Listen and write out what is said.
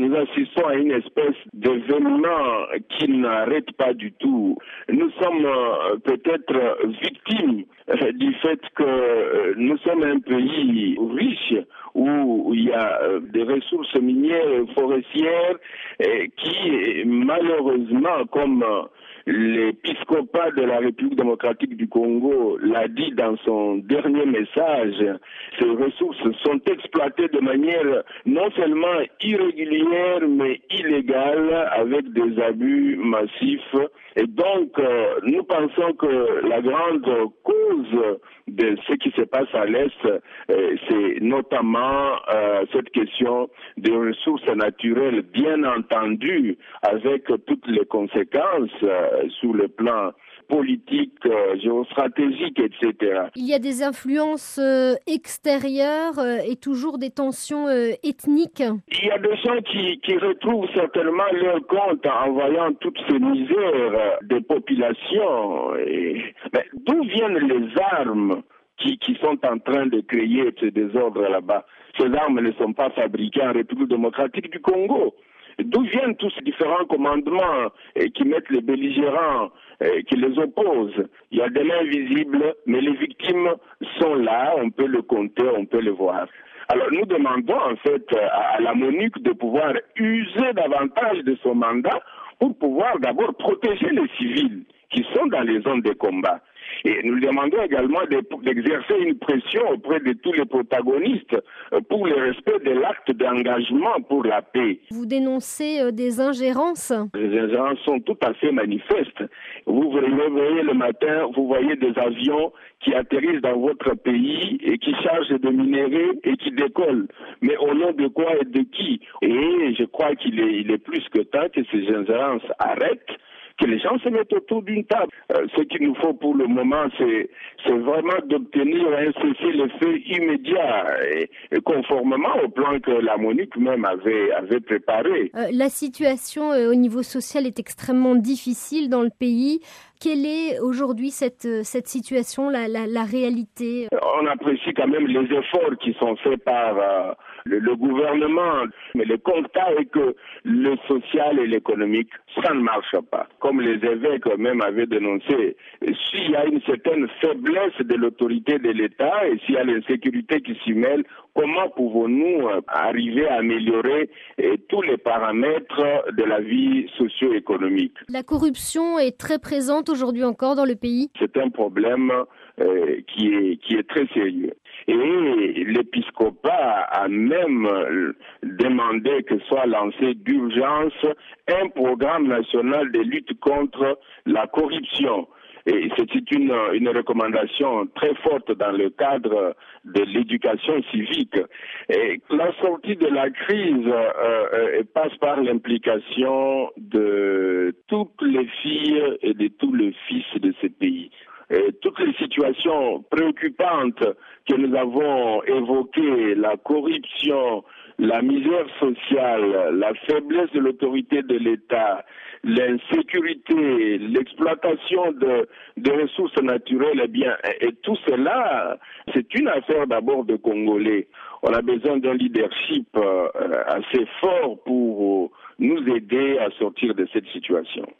Nous assistons à une espèce d'événement qui n'arrête pas du tout. Nous sommes peut-être victimes du fait que nous sommes un pays riche où il y a des ressources minières et forestières qui, malheureusement, comme l'épiscopat de la République démocratique du Congo l'a dit dans son dernier message, ces ressources sont exploitées de manière non seulement irrégulière mais illégale avec des abus massifs. Et donc, nous pensons que la grande cause de ce qui se passe à l'Est, c'est notamment cette question des ressources naturelles, bien entendu, avec toutes les conséquences sur le plan politique, géostratégique, etc. Il y a des influences extérieures et toujours des tensions ethniques. Il y a des gens qui retrouvent certainement leur compte en voyant toutes ces misères des populations. Mais d'où viennent les armes qui sont en train de créer ce désordre là-bas? Ces armes ne sont pas fabriquées en République démocratique du Congo. D'où viennent tous ces différents commandements qui mettent les belligérants, qui les opposent? Il y a des mains visibles, mais les victimes sont là, on peut le compter, on peut le voir. Alors nous demandons en fait à la MONUC de pouvoir user davantage de son mandat pour pouvoir d'abord protéger les civils qui sont dans les zones de combat. Et nous demandons également d'exercer une pression auprès de tous les protagonistes pour le respect de l'acte d'engagement pour la paix. Vous dénoncez des ingérences? Les ingérences sont tout à fait manifestes. Vous vous réveillez le matin, vous voyez des avions qui atterrissent dans votre pays et qui chargent de minéraux et qui décollent. Mais au nom de quoi et de qui? Et je crois qu'il est plus que temps que ces ingérences arrêtent, que les gens se mettent autour d'une table. Ce qu'il nous faut pour le moment, c'est vraiment d'obtenir un cessez-le-feu immédiat et conformément au plan que la MONUC même avait préparé. La situation au niveau social est extrêmement difficile dans le pays. Quelle est aujourd'hui cette situation, la réalité? On apprécie quand même les efforts qui sont faits par le gouvernement, mais le constat est que le social et l'économique, ça ne marche pas. Comme les évêques même avaient dénoncé, s'il y a une certaine faiblesse de l'autorité de l'État et s'il y a l'insécurité qui s'y mêle, comment pouvons-nous arriver à améliorer tous les paramètres de la vie socio-économique? La corruption est très présente aujourd'hui encore dans le pays. C'est un problème qui est très sérieux. Et l'épiscopat a même demandé que soit lancé d'urgence un programme national de lutte contre la corruption. Et c'est une recommandation très forte dans le cadre de l'éducation civique. Et la sortie de la crise passe par l'implication de toutes les filles et de tous les fils de ce pays. Toutes les situations préoccupantes que nous avons évoquées, la corruption, la misère sociale, la faiblesse de l'autorité de l'État, l'insécurité, l'exploitation de ressources naturelles, et tout cela, c'est une affaire d'abord de Congolais. On a besoin d'un leadership assez fort pour nous aider à sortir de cette situation.